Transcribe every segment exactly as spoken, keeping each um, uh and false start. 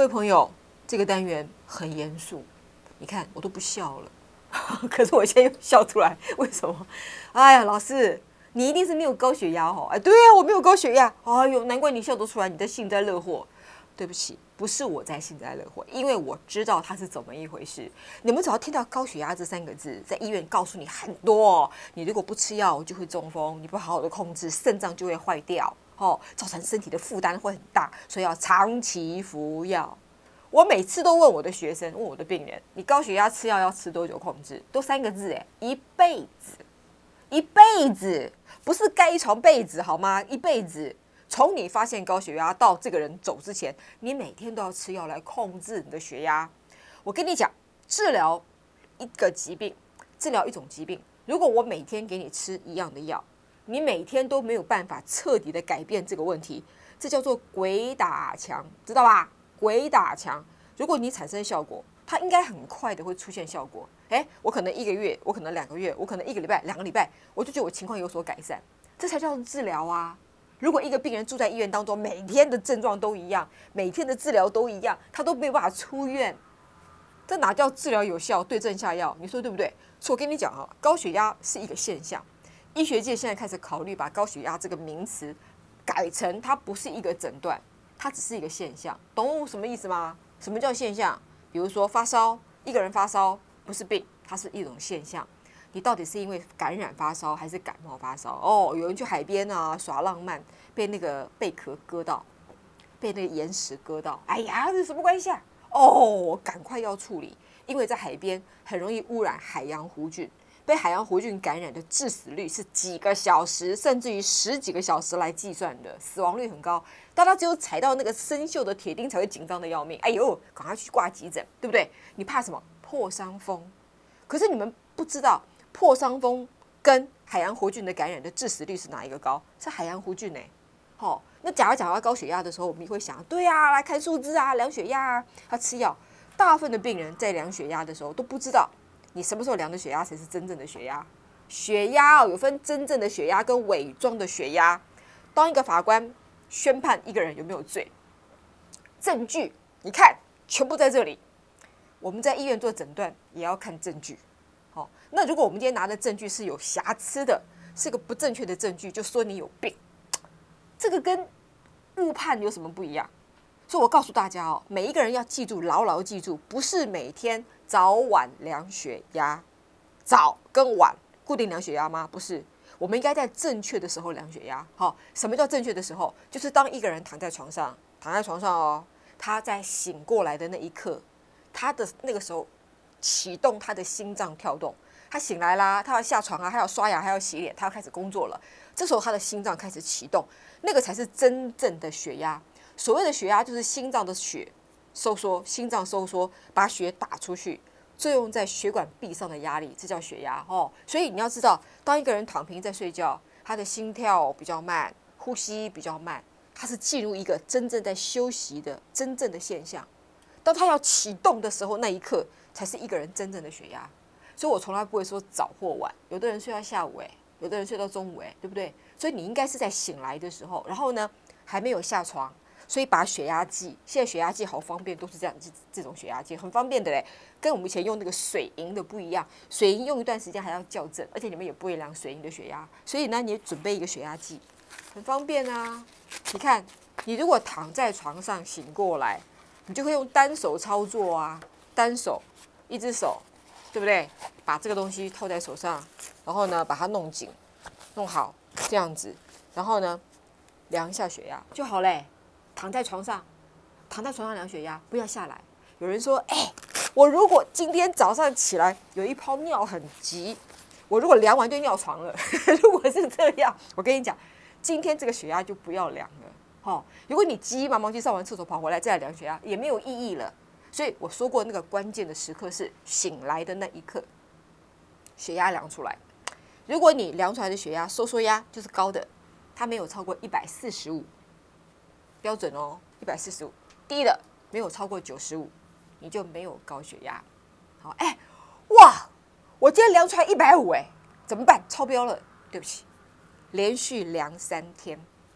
各位朋友，这个单元很严肃，你看我都不笑了，可是我现在又笑出来，为什么？哎呀，老师，你一定是没有高血压哦。哎，对啊，我没有高血压。哎呦，难怪你笑得出来，你在幸灾乐祸。对不起，不是我在幸灾乐祸，因为我知道它是怎么一回事。你们只要听到高血压这三个字，在医院告诉你很多哦，你如果不吃药就会中风，你不好好的控制，肾脏就会坏掉，哦，造成身体的负担会很大，所以要长期服药。我每次都问我的学生，问我的病人，你高血压吃药要吃多久控制？都三个字，哎，一辈子，一辈子，不是盖一床被子好吗？一辈子。从你发现高血压到这个人走之前，你每天都要吃药来控制你的血压。我跟你讲，治疗一个疾病，治疗一种疾病，如果我每天给你吃一样的药，你每天都没有办法彻底的改变这个问题，这叫做鬼打墙，知道吧？鬼打墙。如果你产生效果，它应该很快的会出现效果。哎，我可能一个月，我可能两个月，我可能一个礼拜、两个礼拜，我就觉得我情况有所改善，这才叫做治疗啊。如果一个病人住在医院当中，每天的症状都一样，每天的治疗都一样，他都没有办法出院，这哪叫治疗有效？对症下药，你说对不对？所以我跟你讲啊，高血压是一个现象，医学界现在开始考虑把高血压这个名词改成它不是一个诊断，它只是一个现象，懂什么意思吗？什么叫现象？比如说发烧，一个人发烧不是病，它是一种现象。你到底是因为感染发烧还是感冒发烧？哦，有人去海边啊耍浪漫，被那个贝壳割到，被那个岩石割到，哎呀，这什么关系啊？哦，赶快要处理，因为在海边很容易污染海洋弧菌，被海洋弧菌感染的致死率是几个小时，甚至于十几个小时来计算的，死亡率很高。大家只有踩到那个生锈的铁钉才会紧张的要命，哎呦，赶快去挂急诊，对不对？你怕什么？破伤风。可是你们不知道。破伤风跟海洋弧菌的感染的致死率是哪一个高？是海洋弧菌呢、欸。好、哦，那假如讲到高血压的时候，我们会想，对啊，来看数字啊，量血压啊，要吃药。大部分的病人在量血压的时候都不知道，你什么时候量的血压才是真正的血压。血压、哦、有分真正的血压跟伪装的血压。当一个法官宣判一个人有没有罪，证据你看全部在这里。我们在医院做诊断也要看证据。好，那如果我们今天拿的证据是有瑕疵的，是个不正确的证据，就说你有病，这个跟误判有什么不一样？所以我告诉大家哦，每一个人要记住，牢牢记住，不是每天早晚量血压，早跟晚固定量血压吗？不是，我们应该在正确的时候量血压。好，什么叫正确的时候？就是当一个人躺在床上，躺在床上哦，他在醒过来的那一刻，他的那个时候。启动他的心脏跳动，他醒来啦，他要下床啊，他要刷牙，他要洗脸，他要开始工作了。这时候他的心脏开始启动，那个才是真正的血压。所谓的血压就是心脏的血收缩，心脏收缩把血打出去，作用在血管壁上的压力，这叫血压哦。所以你要知道，当一个人躺平在睡觉，他的心跳比较慢，呼吸比较慢，他是进入一个真正在休息的真正的现象。当他要启动的时候，那一刻才是一个人真正的血压。所以我从来不会说早或晚，有的人睡到下午，哎，有的人睡到中午，哎，对不对？所以你应该是在醒来的时候，然后呢还没有下床，所以把血压计，现在血压计好方便，都是这样，这种血压计很方便的嘞，跟我们以前用那个水银的不一样。水银用一段时间还要校正，而且你们也不会量水银的血压，所以呢，你准备一个血压计，很方便啊。你看，你如果躺在床上醒过来。你就会用单手操作啊，单手，一只手，对不对？把这个东西套在手上，然后呢，把它弄紧，弄好，这样子，然后呢，量一下血压就好嘞。躺在床上，躺在床上量血压，不要下来。有人说，哎、欸，我如果今天早上起来有一泡尿很急，我如果量完就尿床了。如果是这样，我跟你讲，今天这个血压就不要量了。哦，如果你急急忙忙去上完厕所跑回来再来量血压，也没有意义了。所以我说过，那个关键的时刻是醒来的那一刻，血压量出来。如果你量出来的血压收缩压就是高的，它没有超过一百四十五，标准哦，一百四十五。低的没有超过九十五，你就没有高血压。好，哎，哇，我今天量出来一百五，哎，怎么办？超标了，对不起，连续量三天。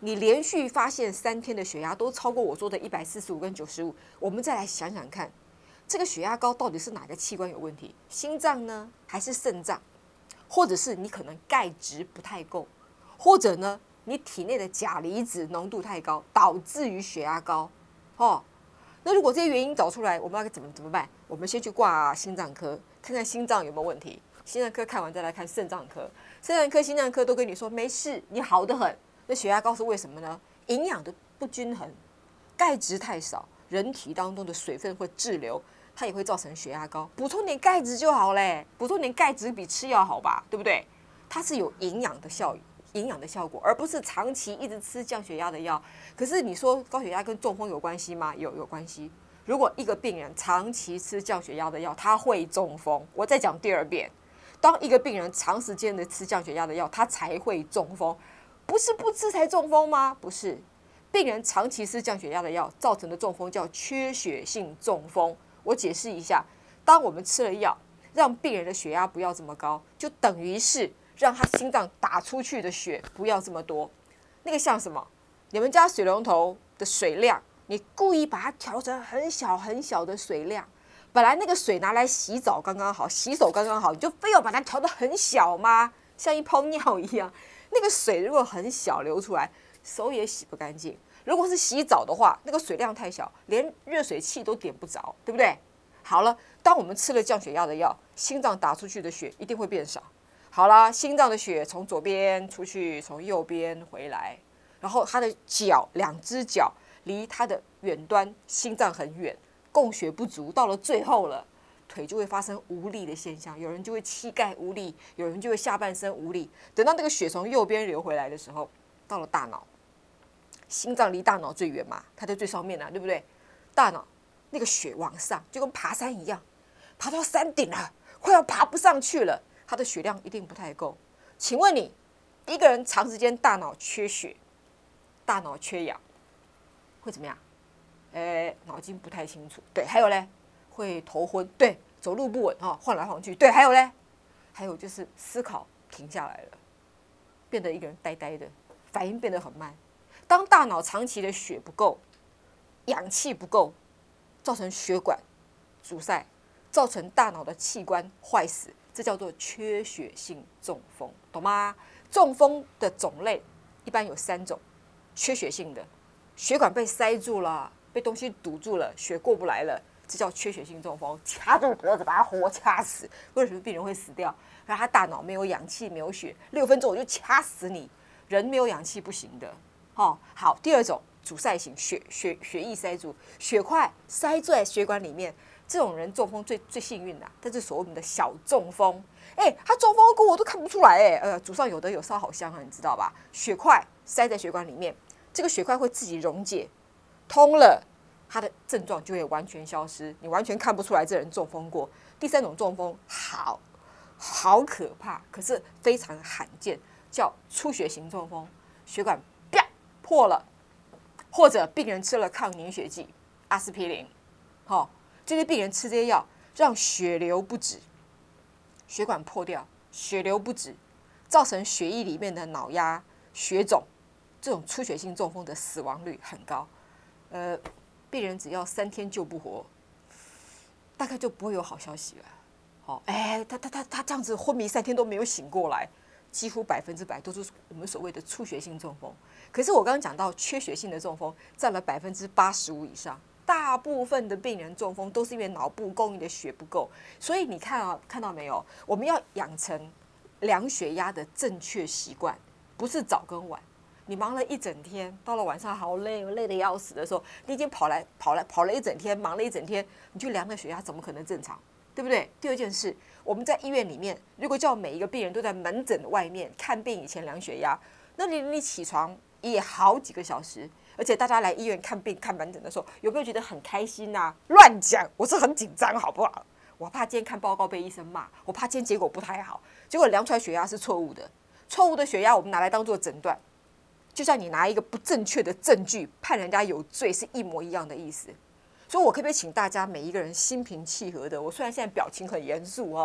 你连续发现三天的血压都超过我说的一百四十五跟九十五，我们再来想想看，这个血压高到底是哪个器官有问题？心脏呢，还是肾脏？或者是你可能钙质不太够，或者呢，你体内的钾离子浓度太高，导致于血压高，哦。那如果这些原因找出来，我们要怎么怎么办？我们先去挂心脏科，看看心脏有没有问题。心脏科看完再来看肾脏科，肾脏科、心脏科都跟你说没事，你好得很。那血压高是为什么呢？营养的不均衡，钙质太少，人体当中的水分会滞留，它也会造成血压高。补充点钙质就好嘞，补充点钙质比吃药好吧，对不对？它是有营养的效营养的效果，而不是长期一直吃降血压的药。可是你说高血压跟中风有关系吗？有有关系。如果一个病人长期吃降血压的药，他会中风。我再讲第二遍，当一个病人长时间的吃降血压的药，他才会中风。不是不吃才中风吗？不是，病人长期吃降血压的药造成的中风叫缺血性中风。我解释一下，当我们吃了药，让病人的血压不要这么高，就等于是让他心脏打出去的血不要这么多。那个像什么？你们家水龙头的水量，你故意把它调成很小很小的水量，本来那个水拿来洗澡刚刚好，洗手刚刚好，你就非要把它调得很小吗？像一泡尿一样，那个水如果很小流出来，手也洗不干净。如果是洗澡的话，那个水量太小，连热水器都点不着，对不对？好了，当我们吃了降血压的药，心脏打出去的血一定会变少。好啦，心脏的血从左边出去，从右边回来，然后他的脚，两只脚离他的远端心脏很远，供血不足，到了最后了，腿就会发生无力的现象，有人就会膝盖无力，有人就会下半身无力。等到那个血从右边流回来的时候，到了大脑，心脏离大脑最远嘛，它在最上面啊，对不对？大脑那个血往上，就跟爬山一样，爬到山顶了，快要爬不上去了。他的血量一定不太够。请问你，一个人长时间大脑缺血、大脑缺氧，会怎么样？呃，脑筋不太清楚。对，还有嘞，会头昏。对，走路不稳哈，晃来晃去。对，还有嘞，还有就是思考停下来了，变得一个人呆呆的，反应变得很慢。当大脑长期的血不够、氧气不够，造成血管阻塞，造成大脑的器官坏死。这叫做缺血性中风，懂吗？中风的种类一般有三种：缺血性的，血管被塞住了，被东西堵住了，血过不来了，这叫缺血性中风，掐住脖子把他活掐死。为什么病人会死掉？因为他大脑没有氧气，没有血，六分钟我就掐死你。人没有氧气不行的。哦，好，第二种阻塞型血血血液塞住，血块塞在血管里面。这种人中风最最幸运的、啊，这是所谓的小中风。哎，他中风过我都看不出来哎，呃，祖上有的有烧好香啊，你知道吧？血块塞在血管里面，这个血块会自己溶解，通了，他的症状就会完全消失，你完全看不出来这人中风过。第三种中风好好可怕，可是非常罕见，叫出血型中风，血管啪破了，或者病人吃了抗凝血剂阿司匹林，好、哦。这些病人吃这些药，让血流不止，血管破掉，血流不止，造成血液里面的脑压、血肿，这种出血性中风的死亡率很高。呃，病人只要三天救不活，大概就不会有好消息了。好、哦，哎，他他他他这样子昏迷三天都没有醒过来，几乎百分之百都是我们所谓的出血性中风。可是我刚刚讲到缺血性的中风占了百分之八十五以上。大部分的病人中风都是因为脑部供应的血不够，所以你看啊，看到没有？我们要养成量血压的正确习惯，不是早跟晚。你忙了一整天，到了晚上好累，累得要死的时候，你已经跑来跑来跑了一整天，忙了一整天，你去量的血压怎么可能正常？对不对？第二件事，我们在医院里面，如果叫每一个病人都在门诊外面看病以前量血压，那你你起床也好几个小时。而且大家来医院看病看门诊的时候，有没有觉得很开心啊？乱讲，我是很紧张，好不好？我怕今天看报告被医生骂，我怕今天结果不太好，结果量出来血压是错误的，错误的血压我们拿来当做诊断，就像你拿一个不正确的证据判人家有罪是一模一样的意思。所以我可不可以请大家每一个人心平气和的？我虽然现在表情很严肃哦，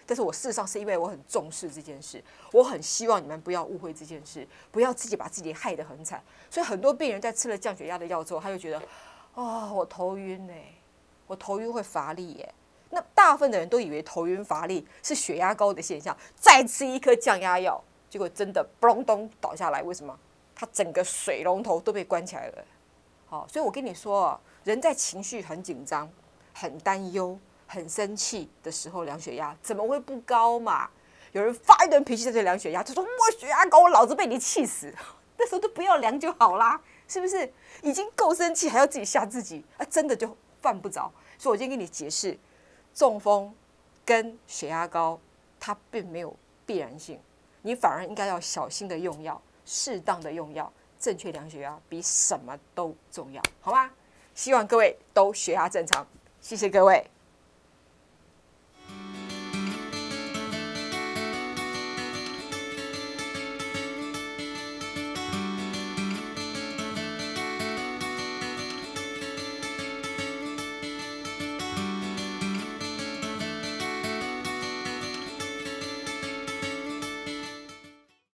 但是我事实上是因为我很重视这件事，我很希望你们不要误会这件事，不要自己把自己害得很惨。所以很多病人在吃了降血压的药之后，他就觉得，哦，我头晕呢、欸，我头晕会乏力耶、欸。那大部分的人都以为头晕乏力是血压高的现象，再吃一颗降压药，结果真的咚咚倒下来。为什么？他整个水龙头都被关起来了。好，所以我跟你说，人在情绪很紧张、很担忧、很生气的时候，量血压怎么会不高嘛？有人发一顿脾气在这量血压，他说我血压高，我老子被你气死。那时候都不要量就好啦，是不是？已经够生气，还要自己吓自己，啊，真的就犯不着。所以我今天跟你解释，中风跟血压高，它并没有必然性，你反而应该要小心的用药，适当的用药，正确量血压比什么都重要，好吗？希望各位都血压正常，谢谢各位。